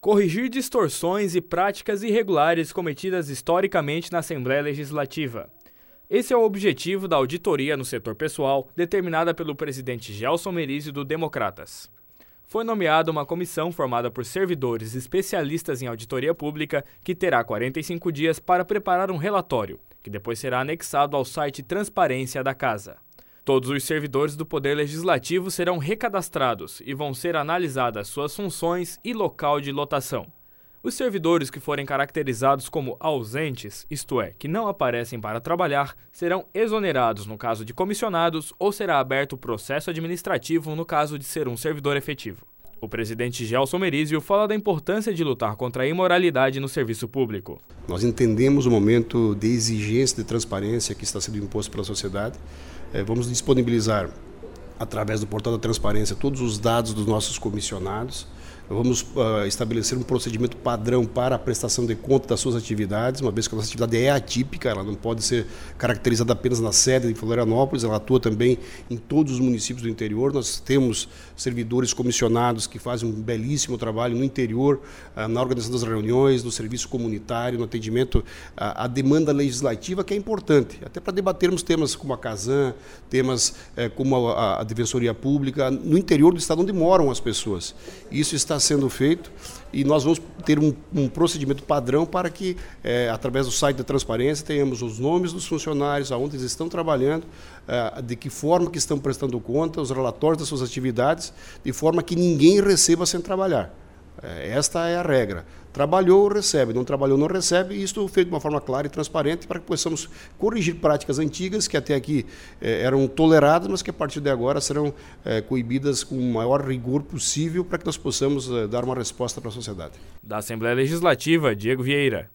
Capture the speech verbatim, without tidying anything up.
Corrigir distorções e práticas irregulares cometidas historicamente na Assembleia Legislativa. Esse é o objetivo da auditoria no setor pessoal, determinada pelo presidente Gelson Merisi do Democratas. Foi nomeada uma comissão formada por servidores especialistas em auditoria pública que terá quarenta e cinco dias para preparar um relatório, que depois será anexado ao site Transparência da Casa. Todos os servidores do Poder Legislativo serão recadastrados e vão ser analisadas suas funções e local de lotação. Os servidores que forem caracterizados como ausentes, isto é, que não aparecem para trabalhar, serão exonerados no caso de comissionados ou será aberto processo administrativo no caso de ser um servidor efetivo. O presidente Gelson Merisi fala da importância de lutar contra a imoralidade no serviço público. Nós entendemos o momento de exigência de transparência que está sendo imposto pela sociedade. É, vamos disponibilizar, através do portal da transparência, todos os dados dos nossos comissionados. Vamos uh, estabelecer um procedimento padrão para a prestação de conta das suas atividades, uma vez que a nossa atividade é atípica, ela não pode ser caracterizada apenas na sede de Florianópolis, ela atua também em todos os municípios do interior. Nós temos servidores comissionados que fazem um belíssimo trabalho no interior, uh, na organização das reuniões, no serviço comunitário, no atendimento à, à demanda legislativa, que é importante, até para debatermos temas como a Casan, temas eh, como a, a Defensoria Pública, no interior do estado onde moram as pessoas. Isso está sendo feito e nós vamos ter um, um procedimento padrão para que, é, através do site da transparência, tenhamos os nomes dos funcionários, aonde eles estão trabalhando, é, de que forma que estão prestando conta, os relatórios das suas atividades, de forma que ninguém receba sem trabalhar. É, esta é a regra. Trabalhou, recebe. Não trabalhou, não recebe. E isso feito de uma forma clara e transparente para que possamos corrigir práticas antigas que até aqui eh, eram toleradas, mas que a partir de agora serão eh, coibidas com o maior rigor possível para que nós possamos eh, dar uma resposta para a sociedade. Da Assembleia Legislativa, Diego Vieira.